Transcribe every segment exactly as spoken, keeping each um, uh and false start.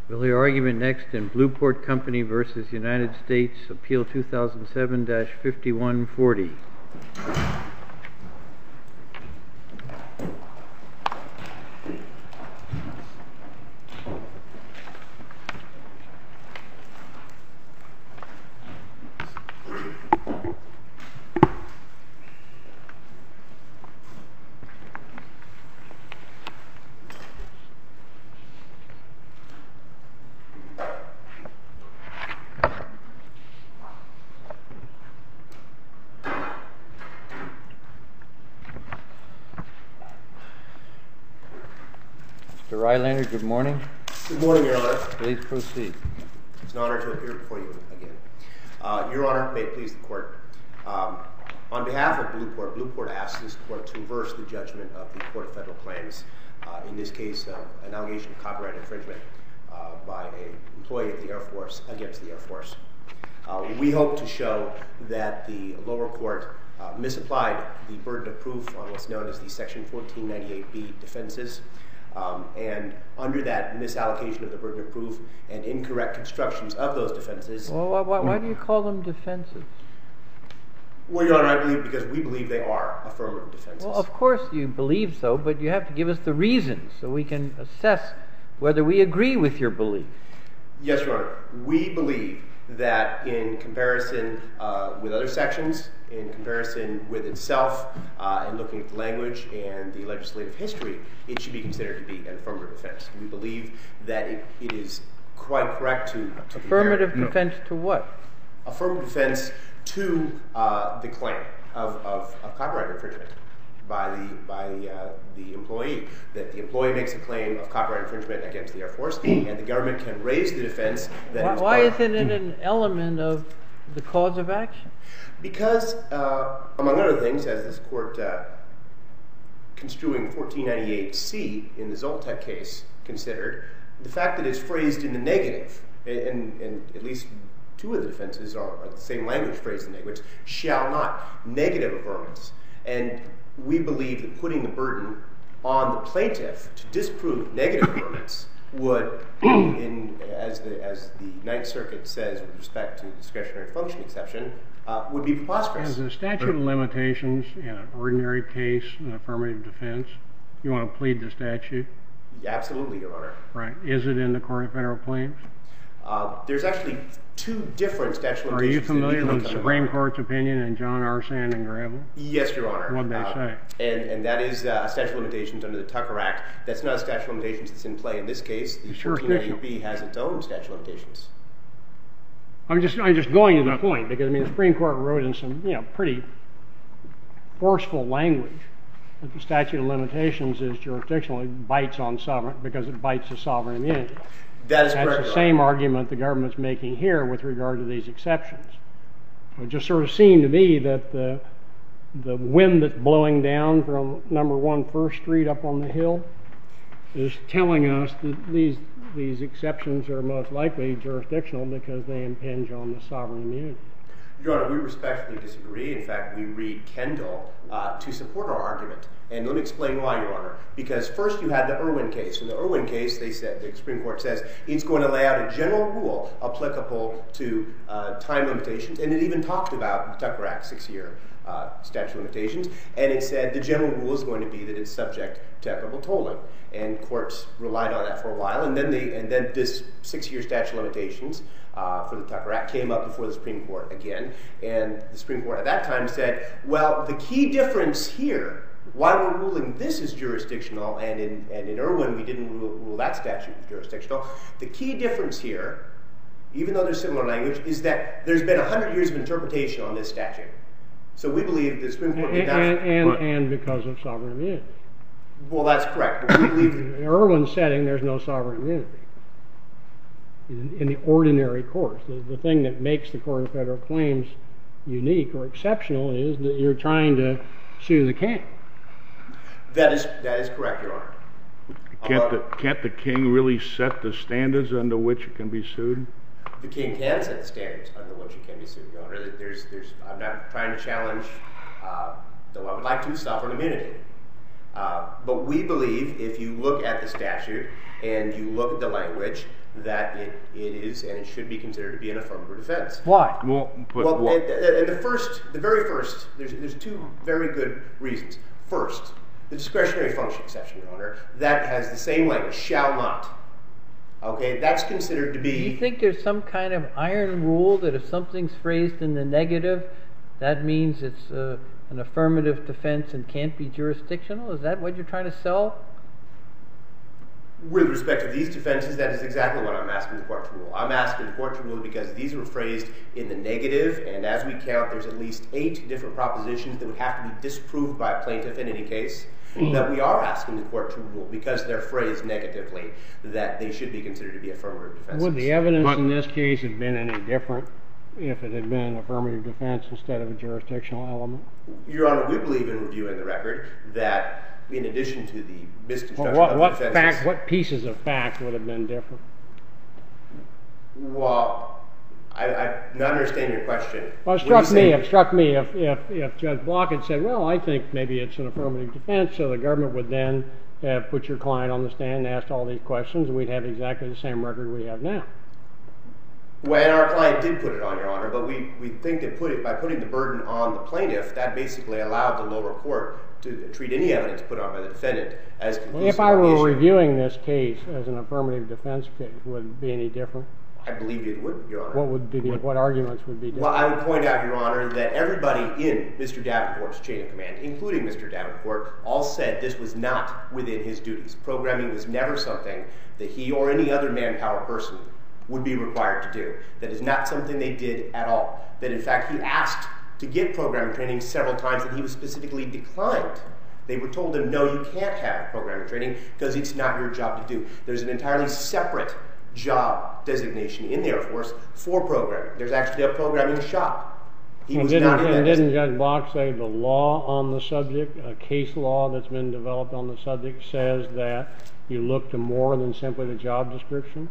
We'll hear argument next in Blueport Company v. United States, Appeal two thousand seven dash fifty-one forty. Mister Rylander, good morning. Good morning, Your Honor. Please proceed. It's an honor to appear before you again. Uh, Your Honor, may it please the Court. Um, on behalf of Blueport, Blueport asks this Court to reverse the judgment of the Court of Federal Claims, uh, in this case, uh, an allegation of copyright infringement uh, by an employee of the Air Force against the Air Force. Uh, we hope to show that the lower court uh, misapplied the burden of proof on what's known as the Section fourteen ninety-eight B defenses. Um, and under that misallocation of the burden of proof and incorrect constructions of those defenses... Well, why, why, why do you call them defenses? Well, Your Honor, I believe because we believe they are affirmative defenses. Well, of course you believe so, but you have to give us the reasons so we can assess whether we agree with your belief. Yes, Your Honor. We believe that in comparison uh, with other sections, in comparison with itself, uh, and looking at the language and the legislative history, it should be considered to be an affirmative defense. We believe that it, it is quite correct to... to affirmative compare, defense to what? Affirmative defense to uh, the claim of, of, of copyright infringement by the by uh, the employee. That the employee makes a claim of copyright infringement against the Air Force, and the government can raise the defense that... Why, is why isn't it an element of the cause of action? Because, uh, among other things, as this court uh, construing fourteen ninety-eight C in the Zoltek case considered, the fact that it's phrased in the negative, and, and at least two of the defenses are, are the same language phrased in the negative, shall not, negative affirmance. And we believe that putting the burden on the plaintiff to disprove negative affirmance would, in, as, the, as the Ninth Circuit says with respect to the discretionary function exception, uh, would be preposterous. As a statute of limitations in an ordinary case, an affirmative defense, you want to plead the statute? Absolutely, Your Honor. Right. Is it in the Court of Federal Claims? Uh, there's actually two different statute of limitations. Are you familiar with the Supreme Court's opinion in John R. Sand and Gravel? Yes, Your Honor. What did they uh, say? And, and that is uh, a statute of limitations under the Tucker Act. That's not a statute of limitations that's in play in this case. The fourteen ninety-eight B has its own statute of limitations. I'm just, I'm just going to the point, because I mean the Supreme Court wrote in some, you know, pretty forceful language that the statute of limitations is jurisdictional. It bites on sovereign because it bites the sovereign immunity. That is That's correct. the Your same Honor. argument the government's making here with regard to these exceptions. It just sort of seemed to me that the the wind that's blowing down from number one First Street up on the hill is telling us that these these exceptions are most likely jurisdictional because they impinge on the sovereign immunity. Your Honor, we respectfully disagree. In fact, we read Kendall uh, to support our argument. And let me explain why, Your Honor. Because first you had the Irwin case. In the Irwin case, they said, the Supreme Court says, it's going to lay out a general rule applicable to uh, time limitations. And it even talked about the Tucker Act, six-year uh, statute of limitations. And it said the general rule is going to be that it's subject to equitable tolling. And courts relied on that for a while. And then, they, and then this six-year statute of limitations Uh, for the Tucker Act came up before the Supreme Court again, and the Supreme Court at that time said, well, the key difference here, why we're ruling this is jurisdictional, and in, and in Irwin we didn't rule, rule that statute was jurisdictional, the key difference here, even though there's similar language, is that there's been one hundred years of interpretation on this statute. So we believe the Supreme Court did not... And, and, and, and because of sovereign immunity. Well, that's correct, but we believe... In Irwin's setting, there's no sovereign immunity. In, in the ordinary course. The, the thing that makes the Court of Federal Claims unique or exceptional is that you're trying to sue the king. That is that is correct, Your Honor. Can't the, can't the king really set the standards under which it can be sued? The king can set the standards under which it can be sued, Your Honor. There's, there's, I'm not trying to challenge, uh, though I would like to, sovereign immunity. Uh, but we believe if you look at the statute and you look at the language, that it, it is and it should be considered to be an affirmative defense. Why? Well, but Well, what- and, and the first, the very first, there's, there's two very good reasons. First, the discretionary function exception, Your Honor, that has the same language, shall not. Okay, that's considered to be... Do you think there's some kind of iron rule that if something's phrased in the negative, that means it's uh, an affirmative defense and can't be jurisdictional? Is that what you're trying to sell? With respect to these defenses, that is exactly what I'm asking the court to rule. I'm asking the court to rule because these were phrased in the negative, and as we count, there's at least eight different propositions that would have to be disproved by a plaintiff in any case, that we are asking the court to rule because they're phrased negatively, that they should be considered to be affirmative defenses. Would the evidence But- in this case have been any different if it had been an affirmative defense instead of a jurisdictional element? Your Honor, we believe in reviewing the record that in addition to the Well, misconstruction what, of what the defenses... fact, what pieces of fact would have been different? Well, I, I not understand your question. Well, it What are struck you me, saying? it struck me if, if, if Judge Block had said, well, I think maybe it's an affirmative defense, so the government would then have put your client on the stand and asked all these questions, and we'd have exactly the same record we have now. Well, and our client did put it on, Your Honor, but we, we think that put it, by putting the burden on the plaintiff, that basically allowed the lower court to treat any evidence put on by the defendant as conclusive. Well, if I on the were issue. reviewing this case as an affirmative defense case, would it be any different? I believe it would, Your Honor. What would be the, what arguments would be different? Well, I would point out, Your Honor, that everybody in Mister Davenport's chain of command, including Mister Davenport, all said this was not within his duties. Programming was never something that he or any other manpower person would be required to do. That is not something they did at all. That, in fact, he asked to get programming training several times and he was specifically declined. They were told him, no, you can't have programming training because it's not your job to do. There's an entirely separate job designation in the Air Force for programming. There's actually a programming shop. He And was didn't, not in and that. didn't Judge Block say the law on the subject, a case law that's been developed on the subject, says that you look to more than simply the job description?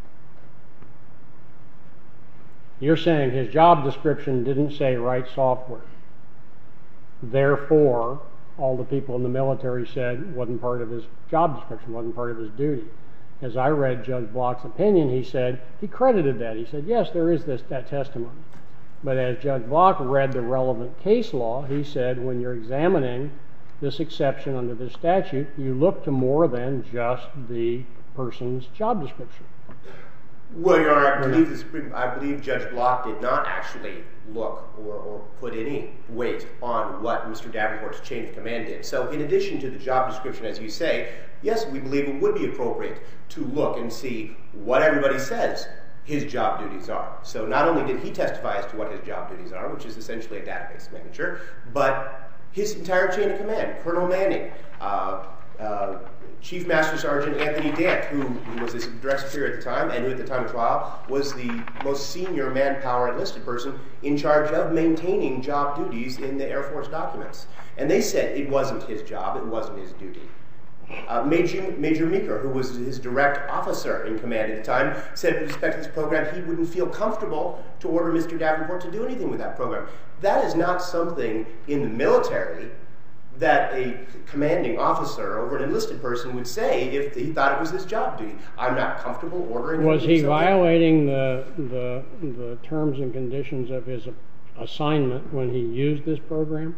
You're saying his job description didn't say write software. Therefore, all the people in the military said wasn't part of his job description, wasn't part of his duty. As I read Judge Block's opinion, he said, he credited that. He said, yes, there is this that testimony. But as Judge Block read the relevant case law, he said, when you're examining this exception under this statute, you look to more than just the person's job description. Well, Your Honor, I believe, the Supreme, I believe Judge Block did not actually look or, or put any weight on what Mister Davenport's chain of command did. So in addition to the job description, as you say, yes, we believe it would be appropriate to look and see what everybody says his job duties are. So not only did he testify as to what his job duties are, which is essentially a database manager, but his entire chain of command, Colonel Manning, uh, uh, Chief Master Sergeant Anthony Dant, who, who was his direct superior at the time, and who at the time of trial was the most senior manpower enlisted person in charge of maintaining job duties in the Air Force documents. And they said it wasn't his job, it wasn't his duty. Uh, Major, Major Meeker, who was his direct officer in command at the time, said with respect to this program, he wouldn't feel comfortable to order Mister Davenport to do anything with that program. That is not something in the military that a commanding officer over an enlisted person would say if he thought it was his job duty. I'm not comfortable ordering. Was he something. violating the, the, the terms and conditions of his assignment when he used this program?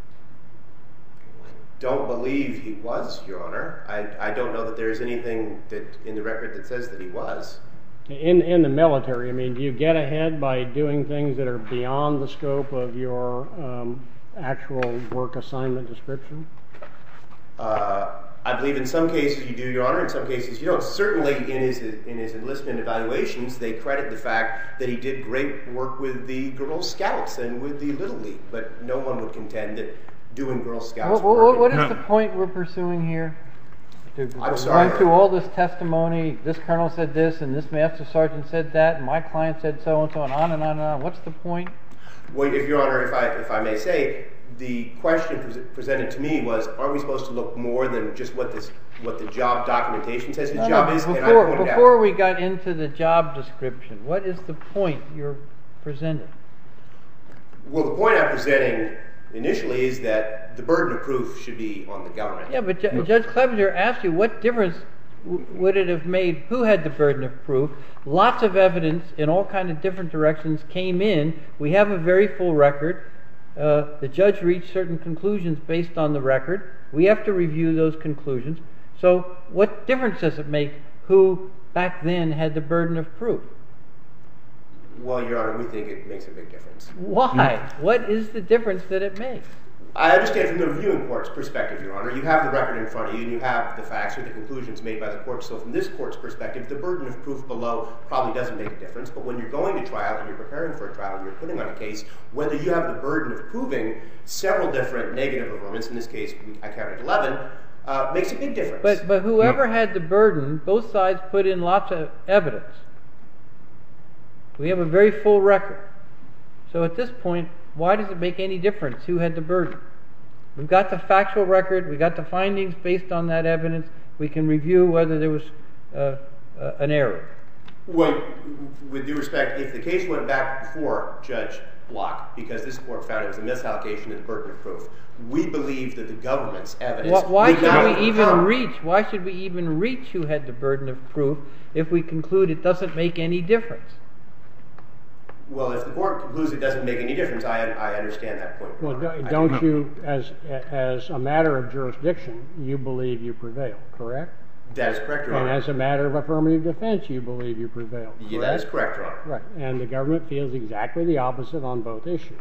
Don't believe he was, Your Honor. I, I don't know that there's anything that in the record that says that he was. In, in the military, I mean, do you get ahead by doing things that are beyond the scope of your um, actual work assignment description? Uh, I believe in some cases you do, Your Honor. In some cases you don't. Certainly in his in his enlistment evaluations, they credit the fact that he did great work with the Girl Scouts and with the Little League, but no one would contend that doing Girl Scouts What, work... what, what is the point we're pursuing here? To I'm sorry. run through all this testimony, this colonel said this, and this master sergeant said that, and my client said so and so, and on and on and on. What's the point? Well, if Your Honor, if I if I may say, the question pre presented to me was, aren't we supposed to look more than just what this what the job documentation says his No, job no, is? before, and I pointed before out, we got into the job description, what is the point you're presenting? well, the point I'm presenting initially is that the burden of proof should be on the government. Yeah, but Ju- Judge Clevenger asked you what difference w- would it have made who had the burden of proof. Lots of evidence in all kinds of different directions came in. We have a very full record. Uh, the judge reached certain conclusions based on the record. We have to review those conclusions. So what difference does it make who back then had the burden of proof? Well, Your Honor, we think it makes a big difference. Why? What is the difference that it makes? I understand from the reviewing court's perspective, Your Honor. You have the record in front of you, and you have the facts or the conclusions made by the court. So from this court's perspective, the burden of proof below probably doesn't make a difference. But when you're going to trial and you're preparing for a trial and you're putting on a case, whether you have the burden of proving several different negative affirmance, in this case I counted eleven, uh, makes a big difference. But, but whoever had the burden, both sides put in lots of evidence. We have a very full record. So at this point, why does it make any difference who had the burden? We've got the factual record. We've got the findings based on that evidence. We can review whether there was uh, uh, an error. Well, with due respect, if the case went back before Judge Block, because this court found it was a misallocation of the burden of proof, we believe that the government's evidence... Why, why would not should we even overcome. reach? Why should we even reach who had the burden of proof if we conclude it doesn't make any difference? Well, if the court concludes it doesn't make any difference, I, I understand that point. Well, I don't you, as as a matter of jurisdiction, you believe you prevail, correct? That is correct, Your And Honor. as a matter of affirmative defense, you believe you prevail, correct? Yeah, that is correct, Your Honor. Right, and the government feels exactly the opposite on both issues.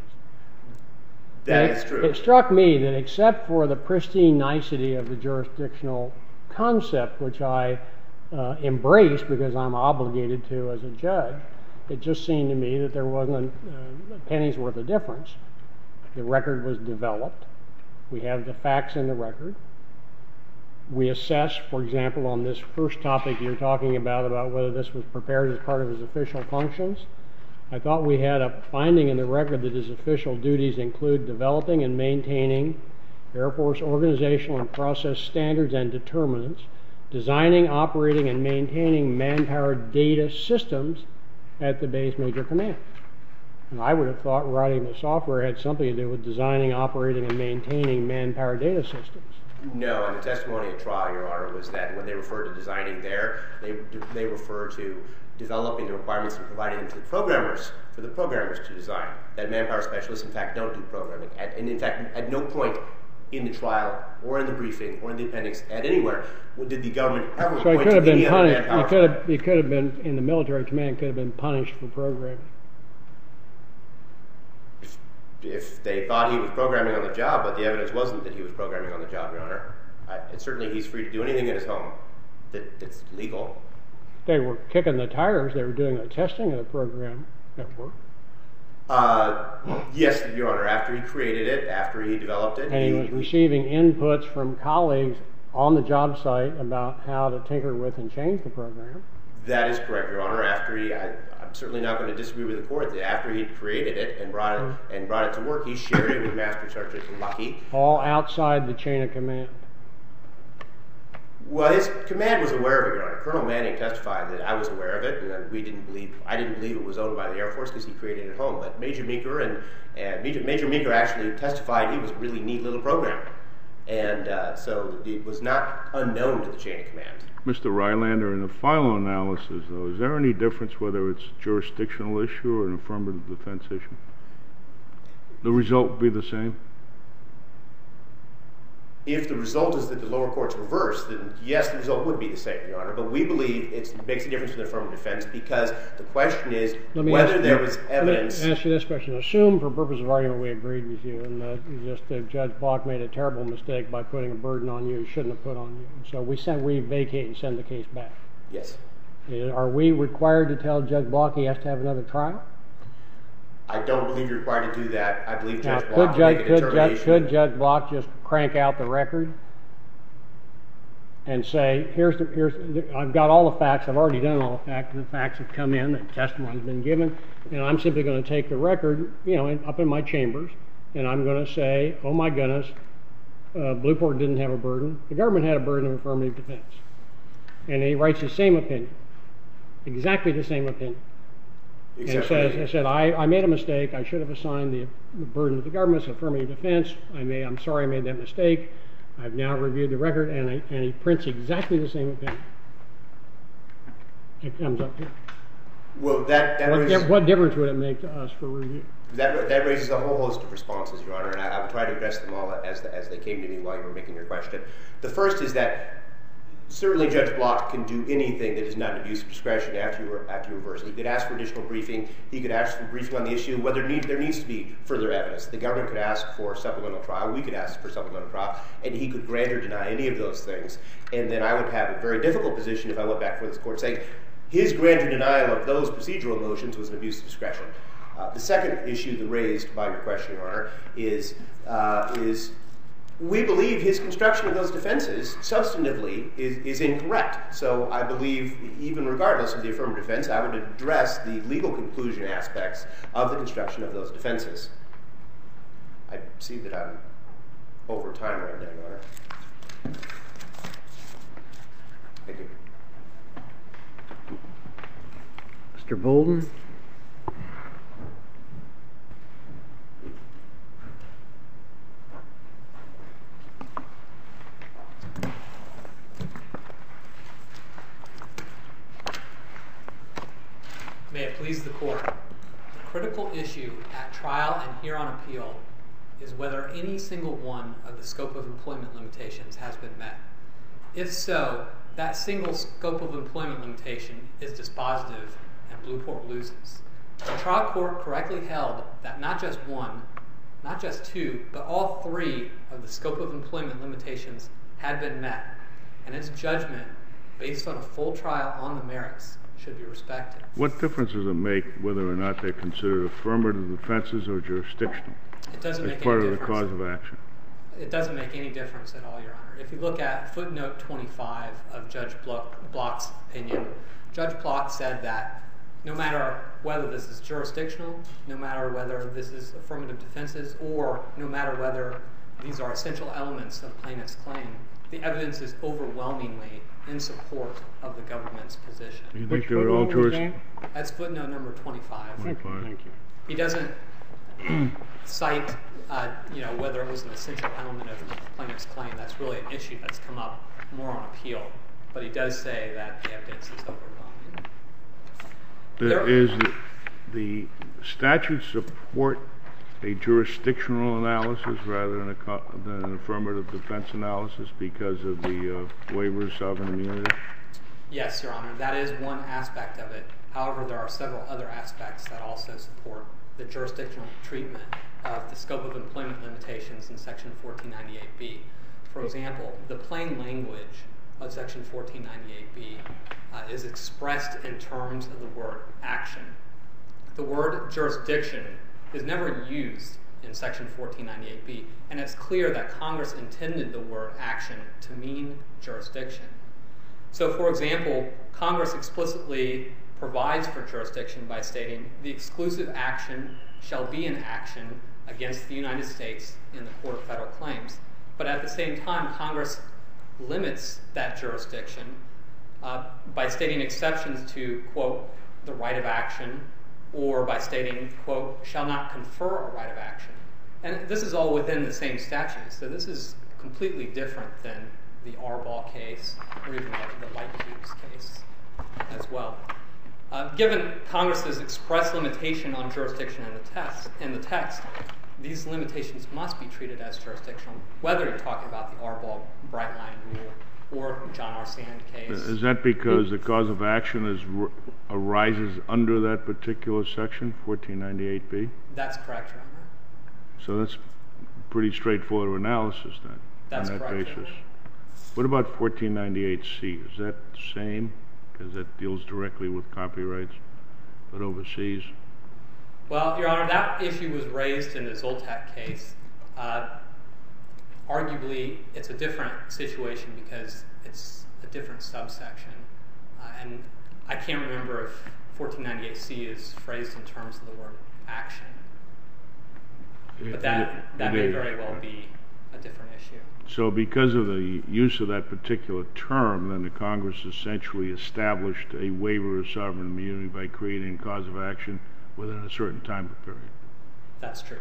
That it, is true. It struck me that except for the pristine nicety of the jurisdictional concept, which I uh, embrace because I'm obligated to as a judge, it just seemed to me that there wasn't a, a penny's worth of difference. The record was developed. We have the facts in the record. We assess, for example, on this first topic you're talking about, about whether this was prepared as part of his official functions. I thought we had a finding in the record that his official duties include developing and maintaining Air Force organizational and process standards and determinants, designing, operating, and maintaining manpower data systems at the base major command. And I would have thought writing the software had something to do with designing, operating, and maintaining manpower data systems. No, and the testimony at trial, Your Honor, was that when they refer to designing there, they they refer to developing the requirements and providing them to the programmers, for the programmers to design. That manpower specialists, in fact, don't do programming. At, and in fact, at no point in the trial or in the briefing or in the appendix, at anywhere, did the government ever So point he could have to been any other punished. manpower. He could have. He could have been in the military command. Could have been punished for programming. If, if they thought he was programming on the job, but the evidence wasn't that he was programming on the job, Your Honor, I, and certainly he's free to do anything in his home that, that's legal. They were kicking the tires. They were doing the testing of the program network. Uh, yes, Your Honor. After he created it, after he developed it, And he was receiving inputs from colleagues on the job site about how to tinker with and change the program. That is correct, Your Honor. After he, I, I'm certainly not going to disagree with the court that after he created it and brought it and brought it to work, he shared it with Master Sergeant Lucky. All outside the chain of command. Well, his command was aware of it, Your Honor. Colonel Manning testified that I was aware of it, and that we didn't believe. I didn't believe it was owned by the Air Force because he created it at home. But Major Meeker and, and Major, Major Meeker actually testified he was a really neat little program, and uh, so it was not unknown to the chain of command. Mister Rylander, in the final analysis, though, is there any difference whether it's a jurisdictional issue or an affirmative defense issue? The result would be the same? If the result is that the lower court's reversed, then yes, the result would be the same, Your Honor. But we believe it's, it makes a difference in the affirmative defense because the question is whether there was evidence. Let me ask you this question. Assume, for purpose of argument, we agreed with you, and that just uh, Judge Block made a terrible mistake by putting a burden on you he shouldn't have put on you. So we send, we vacate and send the case back. Yes. Uh, Are we required to tell Judge Block he has to have another trial? I don't believe you're required to do that. I believe Now, Judge could Block can Judge, make a could, Judge, determination. could Judge Block just crank out the record and say, here's the, here's the, I've got all the facts, I've already done all the facts, the facts have come in, the testimony's been given, and I'm simply going to take the record, you know, up in my chambers, and I'm going to say, oh my goodness, uh, Blueport didn't have a burden, the government had a burden of affirmative defense. And he writes the same opinion, exactly the same opinion. And it says, it said, I, I made a mistake. I should have assigned the, the burden to the government's affirmative defense. I may, I'm sorry I made that mistake. I've now reviewed the record, and, I, and he prints exactly the same opinion. It comes up here. Well, that, that what, raises, what difference would it make to us for review? That, that raises a whole host of responses, Your Honor, and I, I will try to address them all as, as they came to me while you were making your question. The first is that certainly Judge Block can do anything that is not an abuse of discretion after you, after you reverse it. He could ask for additional briefing. He could ask for briefing on the issue, whether need, there needs to be further evidence. The government could ask for supplemental trial. We could ask for supplemental trial. And he could grant or deny any of those things. And then I would have a very difficult position if I went back before this court saying his grant or denial of those procedural motions was an abuse of discretion. Uh, the second issue that raised by your question, Your Honor, is, uh, is we believe his construction of those defenses substantively is, is incorrect. So I believe, even regardless of the affirmative defense, I would address the legal conclusion aspects of the construction of those defenses. I see that I'm over time right now, Your Honor. Thank you. Mister Bolden? May it please the Court. The critical issue at trial and here on appeal is whether any single one of the scope of employment limitations has been met. If so, that single scope of employment limitation is dispositive and Blueport loses. The trial court correctly held that not just one, not just two, but all three of the scope of employment limitations had been met, and its judgment, based on a full trial on the merits, should be respected. What difference does it make whether or not they're considered affirmative defenses or jurisdictional? It doesn't make as part any of the difference. cause of action. It doesn't make any difference at all, Your Honor. If you look at footnote twenty-five of Judge Block's opinion, Judge Block said that no matter whether this is jurisdictional, no matter whether this is affirmative defenses, or no matter whether these are essential elements of plaintiff's claim, the evidence is overwhelmingly in support of the government's position. Do you Which think they're all jurisdictional? That's footnote number twenty-five. Thank you. Thank you. He doesn't cite, uh, you know, whether it was an essential element of the plaintiff's claim. That's really an issue that's come up more on appeal. But he does say that the evidence is overwhelming. There There- is the, the statutes support a jurisdictional analysis rather than, a, co- than an affirmative defense analysis because of the uh, waiver of sovereign immunity? Yes, Your Honor, that is one aspect of it. However, there are several other aspects that also support the jurisdictional treatment of the scope of employment limitations in Section fourteen ninety-eight B. For example, the plain language of Section fourteen ninety-eight B uh, is expressed in terms of the word action. The word jurisdiction is never used in Section fourteen ninety-eight B, and it's clear that Congress intended the word action to mean jurisdiction. So, for example, Congress explicitly provides for jurisdiction by stating the exclusive action shall be an action against the United States in the Court of Federal Claims. But at the same time, Congress limits that jurisdiction uh, by stating exceptions to, quote, the right of action, or by stating, quote, shall not confer a right of action. And this is all within the same statute, so this is completely different than the Arbol case, or even the Light Cubes case as well. Uh, given Congress's express limitation on jurisdiction in the text, in the text, these limitations must be treated as jurisdictional, whether you're talking about the Arbol Bright Line Rule or John R. Sand case. Is that because the cause of action is arises under that particular section, fourteen ninety-eight B? That's correct, Your Honor. So that's pretty straightforward analysis then, That's on that correct, Your basis. Honor. What about fourteen ninety-eight C? Is that the same? Because that deals directly with copyrights, but overseas? Well, Your Honor, that issue was raised in the Zoltak case. Uh, arguably, it's a different situation because it's a different subsection. Uh, and I can't remember if fourteen ninety-eight C is phrased in terms of the word action. But that, It- that it may is. very well be a different issue. So because of the use of that particular term, then the Congress essentially established a waiver of sovereign immunity by creating a cause of action within a certain time period. That's true.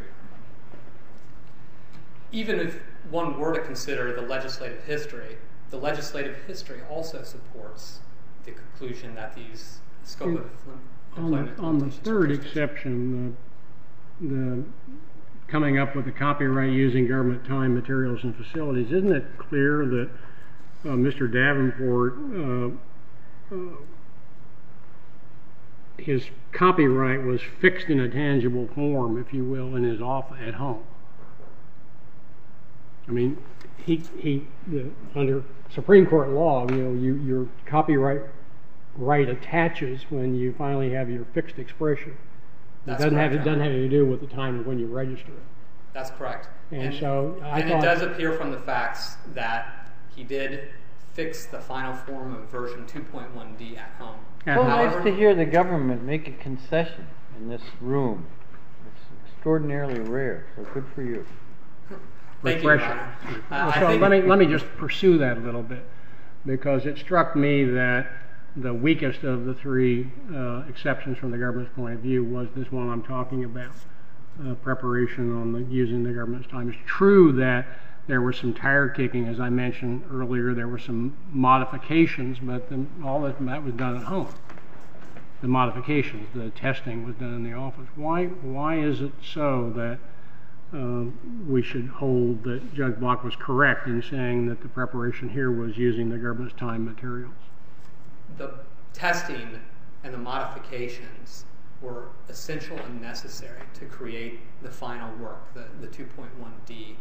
Even if one were to consider the legislative history, the legislative history also supports the conclusion that these scope of employment on the, on the third exception, the, the coming up with the copyright using government time, materials, and facilities, isn't it clear that uh, Mister Davenport, uh, uh, his copyright was fixed in a tangible form, if you will, in his office at home? I mean, he he the, under Supreme Court law, you know, you, your copyright right attaches when you finally have your fixed expression. That's it doesn't correct, have it doesn't have to do with the time of when you register it. That's correct. And, and so I and thought, it does appear from the facts that he did fix the final form of version two point one D at home. Well, However, nice to hear the government make a concession in this room. It's extraordinarily rare, so good for you. Thank you, Your refreshing. Honor. Uh, I so think- let me let me just pursue that a little bit, because it struck me that the weakest of the three uh, exceptions from the government's point of view was this one I'm talking about, uh, preparation on the using the government's time. It's true that there was some tire kicking, as I mentioned earlier. There were some modifications, but the, all of that was done at home. The modifications, the testing was done in the office. Why why is it so that uh, we should hold that Judge Block was correct in saying that the preparation here was using the government's time materials? The testing and the modifications were essential and necessary to create the final work, the, the two point one D.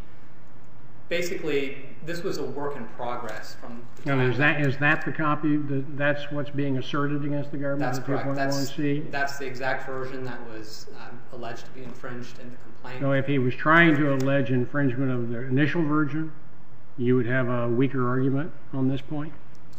Basically, this was a work in progress from the time. And is that is that the copy? That that's what's being asserted against the government? That's the correct. That's, two point one C? that's the exact version that was um, alleged to be infringed in the complaint. So if he was trying to allege infringement of the initial version, you would have a weaker argument on this point?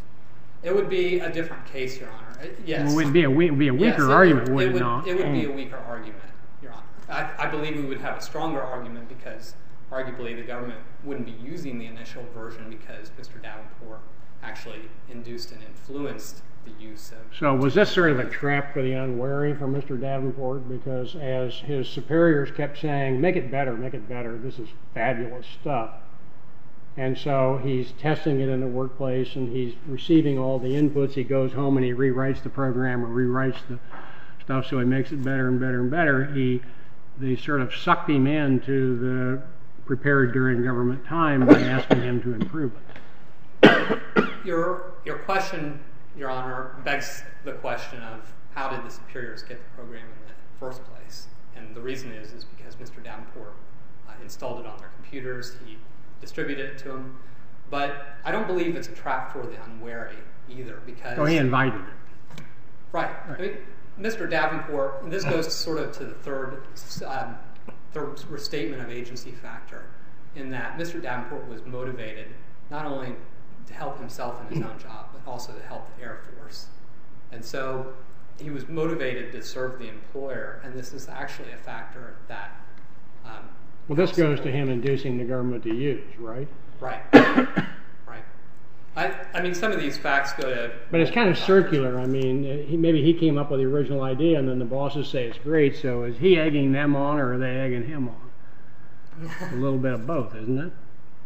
It would be a different case, Your Honor. Uh, Yes. Well, it would be a, we- be a weaker Yes, it argument, would, would it it would, not? It would be a Mm. weaker argument, Your Honor. I, I believe we would have a stronger argument because arguably the government wouldn't be using the initial version because Mister Davenport actually induced and influenced the use of... So was this sort of a trap for the unwary for Mister Davenport? Because as his superiors kept saying, make it better, make it better, this is fabulous stuff. And so he's testing it in the workplace and he's receiving all the inputs. He goes home and he rewrites the program or rewrites the stuff so he makes it better and better and better. He, they sort of sucked him into the prepared during government time by asking him to improve it. Your, your question, Your Honor, begs the question of how did the superiors get the program in the first place? And the reason is, is because Mister Davenport uh, installed it on their computers. He distributed it to them. But I don't believe it's a trap for the unwary either because... So he invited it. Right. right. I mean, Mister Davenport, and this goes sort of to the third, um, third restatement of agency factor, in that Mister Davenport was motivated not only to help himself in his own job, but also to help the Air Force. And so he was motivated to serve the employer, and this is actually a factor that... Um, well, this goes to him inducing the government to use, right? Right. Right. I, I mean, some of these facts go to... But it's kind of circular. I mean, he, maybe he came up with the original idea, and then the bosses say it's great, so is he egging them on, or are they egging him on? A little bit of both, isn't it?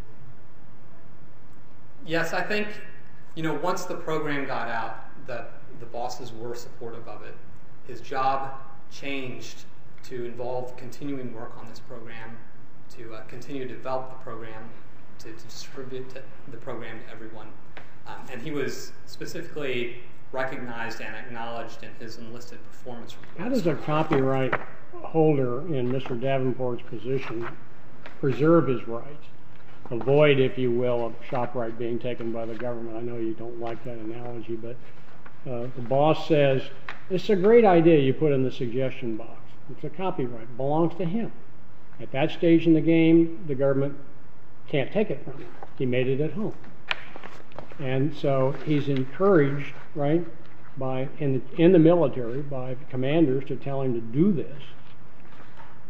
Yes, I think, you know, once the program got out, the, the bosses were supportive of it. His job changed to involve continuing work on this program, to uh, continue to develop the program, to, to distribute to the program to everyone. Um, and he was specifically recognized and acknowledged in his enlisted performance reports. How does a copyright holder in Mister Davenport's position preserve his rights? Avoid, if you will, a shopyright being taken by the government. I know you don't like that analogy, but uh, the boss says, it's a great idea you put in the suggestion box. It's a copyright. It belongs to him. At that stage in the game, the government can't take it from him. He made it at home. And so he's encouraged, right, by in the, in the military by commanders to tell him to do this.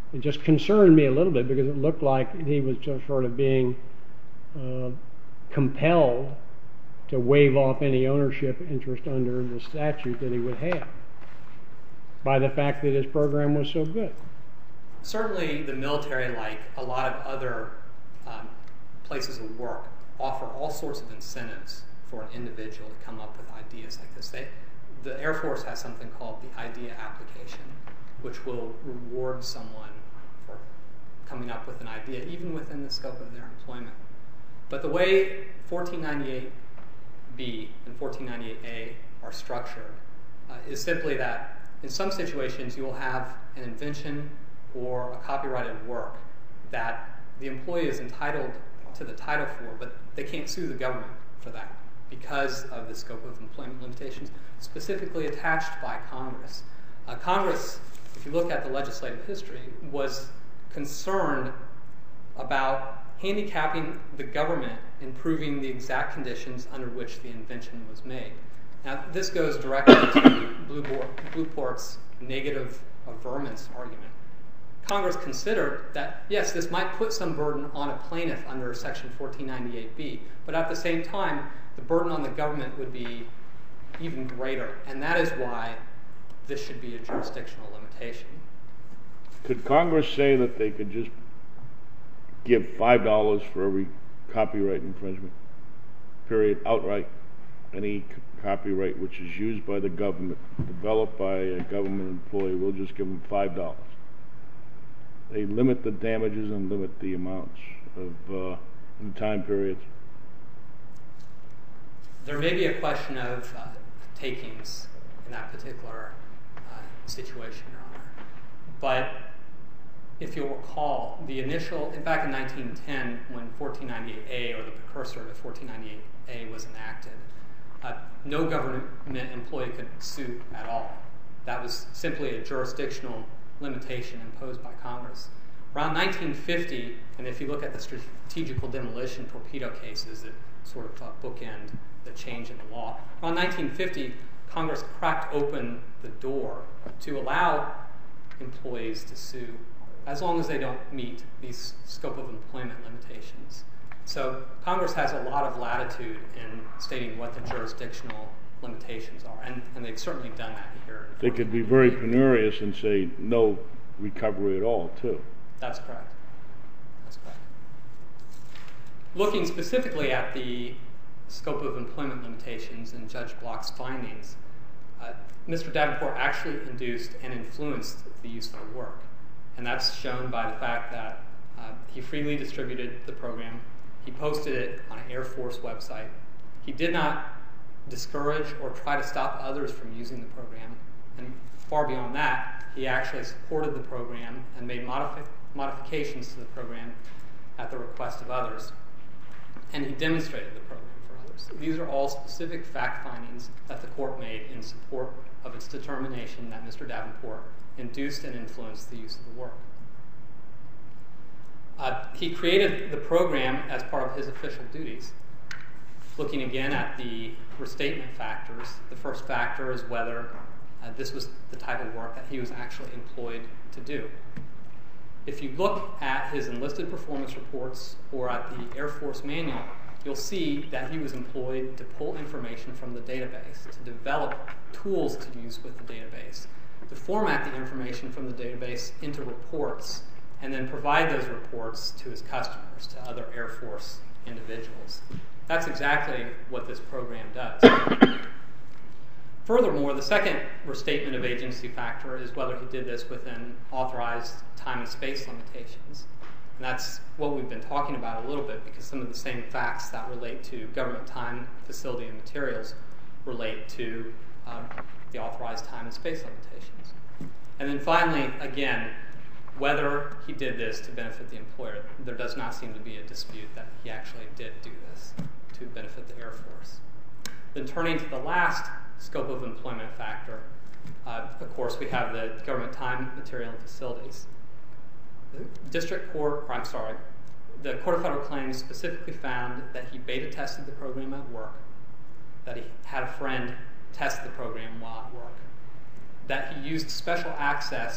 It just concerned me a little bit because it looked like he was just sort of being uh, compelled to waive off any ownership interest under the statute that he would have by the fact that his program was so good. Certainly the military, like a lot of other um, places of work, offer all sorts of incentives for an individual to come up with ideas like this. They, the Air Force has something called the idea application, which will reward someone for coming up with an idea, even within the scope of their employment. But the way fourteen ninety-eight B and fourteen ninety-eight A are structured uh, is simply that in some situations you will have an invention or a copyrighted work that the employee is entitled to the title for, but they can't sue the government for that because of the scope of employment limitations specifically attached by Congress. Uh, Congress, if you look at the legislative history, was concerned about handicapping the government in proving the exact conditions under which the invention was made. Now, this goes directly to Blueport's negative averments argument. Congress considered that, yes, this might put some burden on a plaintiff under Section fourteen ninety-eight B, but at the same time, the burden on the government would be even greater, and that is why this should be a jurisdictional limitation. Could Congress say that they could just give five dollars for every copyright infringement, period, outright? Any c- copyright which is used by the government, developed by a government employee, we'll just give them five dollars. They limit the damages and limit the amounts of uh, in time periods. There may be a question of uh, takings in that particular uh, situation, Your Honor. But if you'll recall, the initial, in fact in nineteen ten, when fourteen ninety-eight A, or the precursor to fourteen ninety-eight A, was enacted, uh, no government employee could sue at all. That was simply a jurisdictional limitation imposed by Congress. Around nineteen fifty, and if you look at the strategical demolition torpedo cases that sort of uh, bookend the change in the law, around nineteen fifty, Congress cracked open the door to allow employees to sue as long as they don't meet these scope of employment limitations. So Congress has a lot of latitude in stating what the jurisdictional limitations are, and, and they've certainly done that here. They could be very penurious and say no recovery at all, too. That's correct. That's correct. Looking specifically at the scope of employment limitations and Judge Block's findings, uh, Mister Davenport actually induced and influenced the use of the work. And that's shown by the fact that uh, he freely distributed the program. He posted it on an Air Force website. He did not discourage or try to stop others from using the program. And far beyond that, he actually supported the program and made modifi- modifications to the program at the request of others. And he demonstrated the program for others. These are all specific fact findings that the court made in support of its determination that Mister Davenport induced and influenced the use of the work. Uh, he created the program as part of his official duties. Looking again at the restatement factors, the first factor is whether uh, this was the type of work that he was actually employed to do. If you look at his enlisted performance reports or at the Air Force manual, you'll see that he was employed to pull information from the database, to develop tools to use with the database, to format the information from the database into reports, and then provide those reports to his customers, to other Air Force individuals. That's exactly what this program does. Furthermore, the second restatement of agency factor is whether he did this within authorized time and space limitations. And that's what we've been talking about a little bit, because some of the same facts that relate to government time, facility, and materials relate to um, the authorized time and space limitations. And then finally, again, whether he did this to benefit the employer. There does not seem to be a dispute that he actually did do this to benefit the Air Force. Then turning to the last scope of employment factor, uh, of course, we have the government time, material, and facilities. The district court, or I'm sorry, the Court of Federal Claims specifically found that he beta tested the program at work, that he had a friend test the program while at work, that he used special access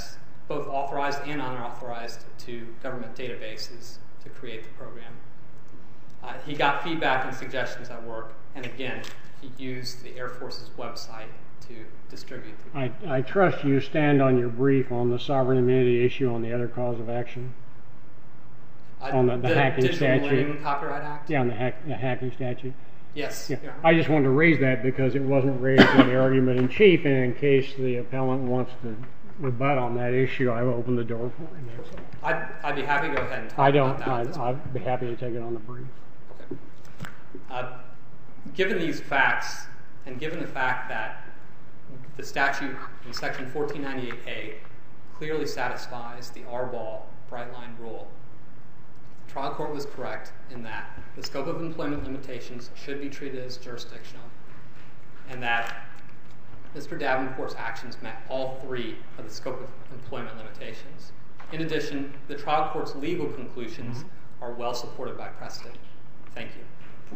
both authorized and unauthorized to government databases to create the program. Uh, he got feedback and suggestions at work, and again, he used the Air Force's website to distribute them. I, I trust you stand on your brief on the sovereign immunity issue on the other cause of action. Uh, on the, the, the hacking Digital statute. Millennium Copyright Act? Yeah, on the, hack, the hacking statute. Yes. Yeah. Yeah. I just wanted to raise that because it wasn't raised in the argument in chief, and in case the appellant wants to rebut on that issue, I will open the door for him. I'd, I'd be happy to go ahead and talk I don't. about that. I, I'd be happy to take it on the brief. Okay. Uh, given these facts, and given the fact that the statute in Section fourteen ninety-eight A clearly satisfies the Arbol bright line rule, the trial court was correct in that the scope of employment limitations should be treated as jurisdictional, and that Mister Davenport's actions met all three of the scope of employment limitations. In addition, the trial court's legal conclusions are well supported by precedent. Thank you.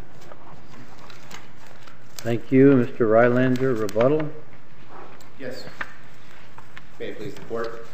Thank you. Mister Rylander, rebuttal? Yes. May it please the court.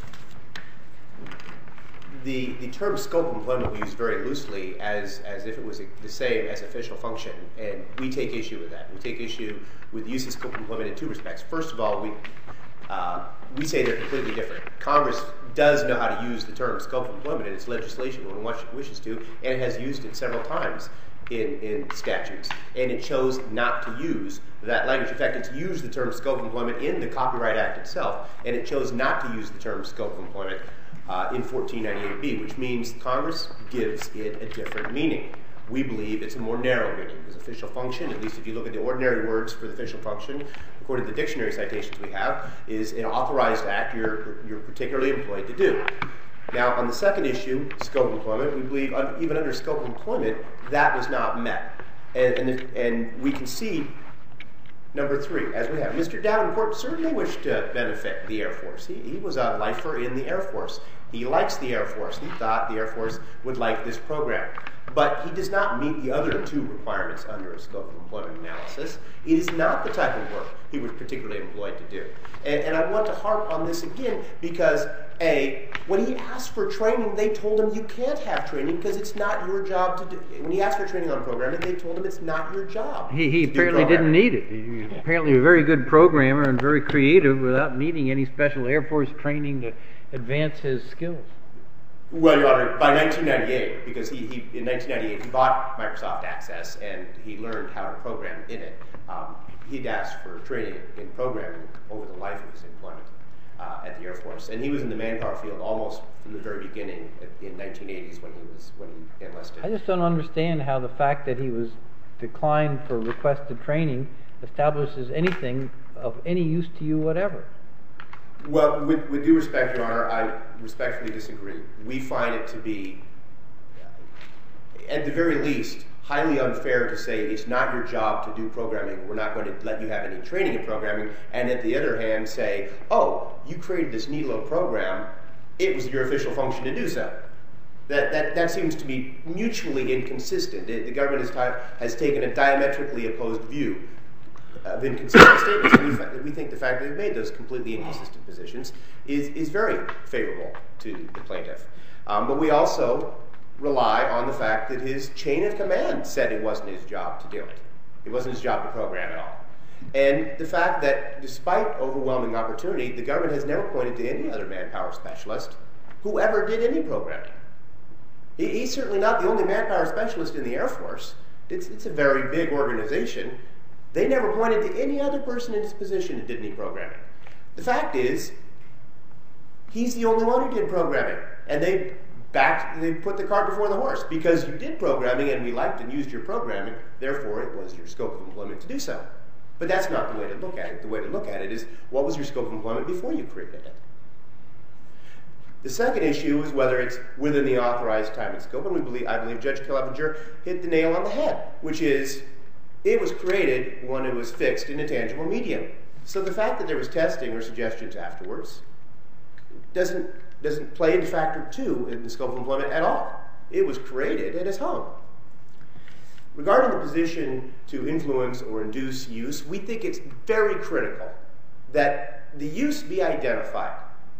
The, the term scope of employment we use very loosely as, as if it was the same as official function, and we take issue with that. We take issue with the use of scope of employment in two respects. First of all, we, uh, we say they're completely different. Congress does know how to use the term scope of employment in its legislation when it wishes to, and it has used it several times in, in statutes, and it chose not to use that language. In fact, it's used the term scope of employment in the Copyright Act itself, and it chose not to use the term scope of employment uh, in fourteen ninety-eight B, which means Congress gives it a different meaning. We believe it's a more narrow meaning, because official function, at least if you look at the ordinary words for the official function, according to the dictionary citations we have, is an authorized act you're, you're particularly employed to do. Now, on the second issue, scope of employment, we believe un, even under scope of employment, that was not met. And, and, the, and we concede, number three, as we have. Mister Davenport certainly wished to benefit the Air Force. He, he was a lifer in the Air Force. He likes the Air Force. He thought the Air Force would like this program. But he does not meet the other two requirements under a scope of employment analysis. It is not the type of work he was particularly employed to do. And, and I want to harp on this again because, A, when he asked for training, they told him you can't have training because it's not your job to do. When he asked for training on programming, they told him it's not your job. He, he apparently didn't need it. He was apparently a very good programmer and very creative without needing any special Air Force training to advance his skills. Well, Your Honor, by nineteen ninety-eight, because he, he in nineteen ninety-eight he bought Microsoft Access and he learned how to program in it. Um, he'd asked for training in programming over the life of his employment uh, at the Air Force, and he was in the manpower field almost from the very beginning in nineteen eighties when he was when he enlisted. I just don't understand how the fact that he was declined for requested training establishes anything of any use to you whatever. Well, with, with due respect, Your Honor, I respectfully disagree. We find it to be, at the very least, highly unfair to say it's not your job to do programming, we're not going to let you have any training in programming, and at the other hand say, oh, you created this neat little program, it was your official function to do so. That, that, that seems to be mutually inconsistent. The, the government has, has taken a diametrically opposed view of inconsistent statements, and we, we think the fact that they've made those completely inconsistent positions is, is very favorable to the plaintiff. Um, but we also rely on the fact that his chain of command said it wasn't his job to do it. It wasn't his job to program at all. And the fact that despite overwhelming opportunity, the government has never pointed to any other manpower specialist who ever did any programming. He, he's certainly not the only manpower specialist in the Air Force. It's, it's a very big organization. They never pointed to any other person in his position that did any programming. The fact is, he's the only one who did programming. And they backed, they put the cart before the horse. Because you did programming and we liked and used your programming, therefore it was your scope of employment to do so. But that's not the way to look at it. The way to look at it is, what was your scope of employment before you created it? The second issue is whether it's within the authorized time and scope. And we believe, I believe Judge Clevenger hit the nail on the head, which is, it was created when it was fixed in a tangible medium. So the fact that there was testing or suggestions afterwards doesn't, doesn't play into factor two in the scope of employment at all. It was created at his home. Regarding the position to influence or induce use, we think it's very critical that the use be identified.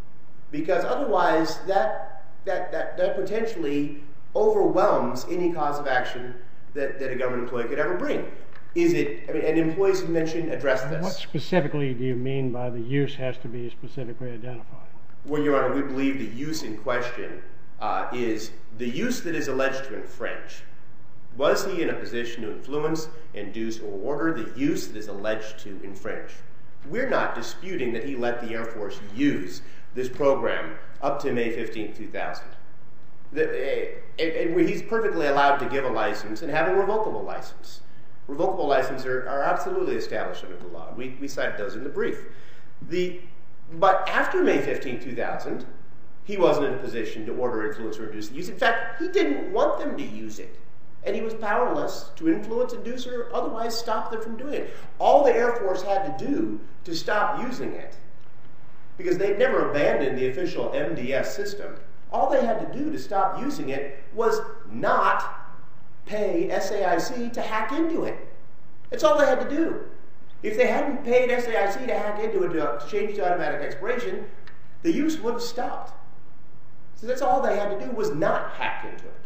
because otherwise that, that, that, that potentially overwhelms any cause of action that, that a government employee could ever bring. Is it, I mean, and employees have mentioned, address this. What specifically do you mean by the use has to be specifically identified? Well, Your Honor, we believe the use in question uh, is the use that is alleged to infringe. Was he in a position to influence, induce, or order the use that is alleged to infringe? We're not disputing that he let the Air Force use this program up to May fifteenth, two thousand. The, and, and he's perfectly allowed to give a license and have a revocable license. Revocable licenses are, are absolutely established under the law. We, we cited those in the brief. The, but after May fifteenth, two thousand, he wasn't in a position to order, influence, or induce the use. In fact, he didn't want them to use it. And he was powerless to influence, induce, or otherwise stop them from doing it. All the Air Force had to do to stop using it, because they'd never abandoned the official M D S system, all they had to do to stop using it was not pay S A I C to hack into it. That's all they had to do. If they hadn't paid S A I C to hack into it to change to automatic expiration, the use would have stopped. So that's all they had to do, was not hack into it.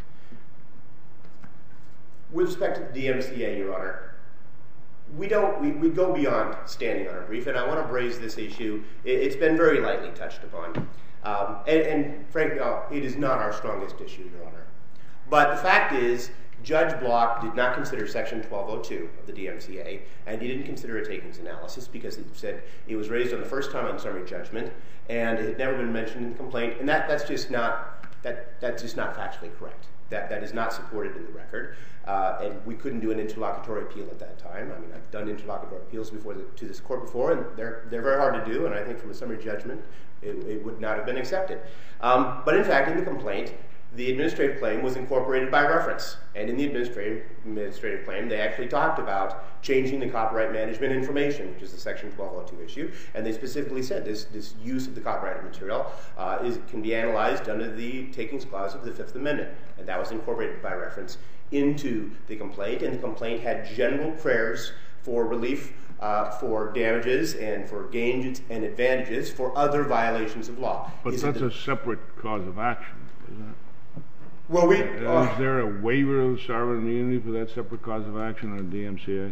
With respect to the D M C A, Your Honor, we don't we, we go beyond standing on a brief, and I want to raise this issue. It, it's been very lightly touched upon, um, and, and frankly, uh, it is not our strongest issue, Your Honor. But the fact is, Judge Block did not consider Section twelve oh two of the D M C A, and he didn't consider a takings analysis because he said it was raised on the first time on summary judgment, and it had never been mentioned in the complaint, and that, that's just not that that's just not factually correct. That that is not supported in the record, uh, and we couldn't do an interlocutory appeal at that time. I mean, I've done interlocutory appeals before the, to this court before, and they're they're very hard to do, and I think from a summary judgment, it, it would not have been accepted. Um, but in fact, in the complaint, the administrative claim was incorporated by reference, and in the administrative administrative claim, they actually talked about changing the copyright management information, which is the Section twelve oh two issue, and they specifically said this this use of the copyrighted material uh, is can be analyzed under the takings clause of the Fifth Amendment, and that was incorporated by reference into the complaint, and the complaint had general prayers for relief uh, for damages and for gains and advantages for other violations of law. But is that's the, a separate cause of action, isn't it? Well, we, uh, uh, is there a waiver of sovereign immunity for that separate cause of action under D M C A?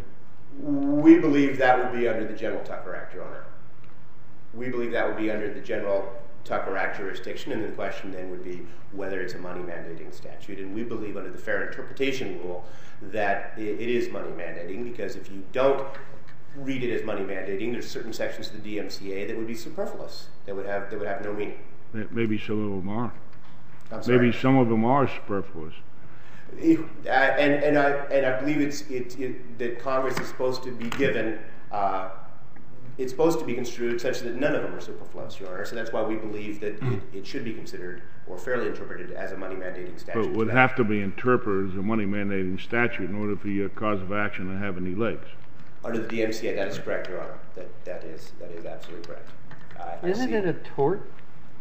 We believe that would be under the General Tucker Act, Your Honor. We believe that would be under the General Tucker Act jurisdiction, and the question then would be whether it's a money mandating statute. And we believe under the fair interpretation rule that it is money mandating, because if you don't read it as money mandating, there's certain sections of the D M C A that would be superfluous, that would have that would have no meaning. Maybe some of them are. I'm sorry. Maybe some of them are superfluous. It, uh, and and I and I believe it's it, it that Congress is supposed to be given. Uh, it's supposed to be construed such that none of them are superfluous, Your Honor. So that's why we believe that it, it should be considered or fairly interpreted as a money mandating statute. But it would have to be interpreted as a money mandating statute in order for your cause of action to have any legs. Under the D M C A, that is correct, Your Honor. That that is that is absolutely correct. I, Isn't I it a tort?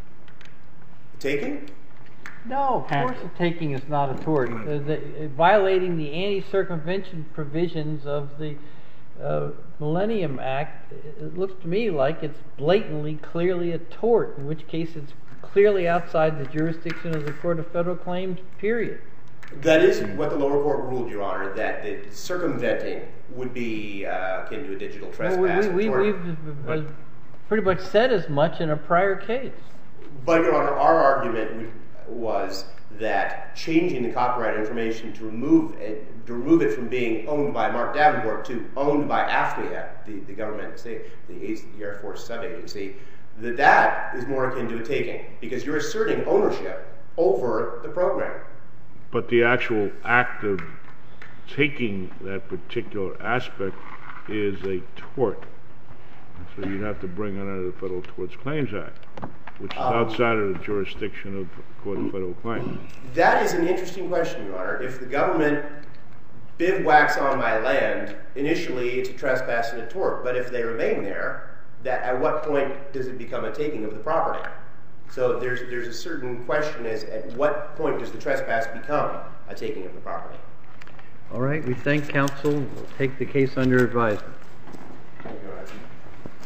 Taking? No, of course the taking is not a tort. Uh, the, uh, violating the anti-circumvention provisions of the uh, Millennium Act, it looks to me like it's blatantly, clearly a tort, in which case it's clearly outside the jurisdiction of the Court of Federal Claims, period. That is what the lower court ruled, Your Honor, that the circumventing would be uh, akin to a digital trespass. Well, we, we, we've uh, pretty much said as much in a prior case. But, Your Honor, our argument would was that changing the copyright information to remove it, to remove it from being owned by Mark Davenport to owned by AFMEA, the, the government, say, the, the Air Force sub-agency, that that is more akin to a taking, because you're asserting ownership over the program. But the actual act of taking that particular aspect is a tort. So you'd have to bring it under the Federal Tort Claims Act, which is um, outside of the jurisdiction of the Court of Federal Claims. That is an interesting question, Your Honor. If the government bivouacs on my land, initially it's a trespass and a tort. But if they remain there, that at what point does it become a taking of the property? So there's there's a certain question as at what point does the trespass become a taking of the property? All right, we thank counsel. We'll take the case under advisement. Thank you, Your Honor.